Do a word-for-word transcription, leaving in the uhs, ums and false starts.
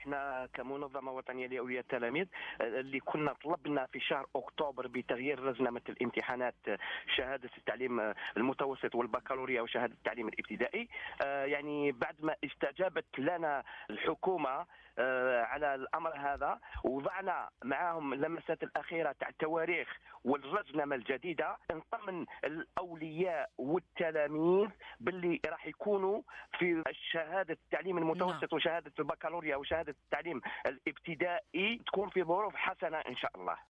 احنا كمنظمه وطنيه لاولياء التلاميذ اللي كنا طلبنا في شهر اكتوبر بتغيير رزنامه الامتحانات شهاده التعليم المتوسط والبكالوريا وشهاده التعليم الابتدائي. يعني بعد ما استجابت لنا الحكومه على الامر هذا وضعنا معهم اللمسات الاخيره تاع التواريخ والرزنامه الجديده، نطمن الاولياء والتلاميذ باللي راح يكونوا في شهاده التعليم المتوسط وشهاده البكالوريا وشهاده التعليم الابتدائي تكون في ظروف حسنه ان شاء الله.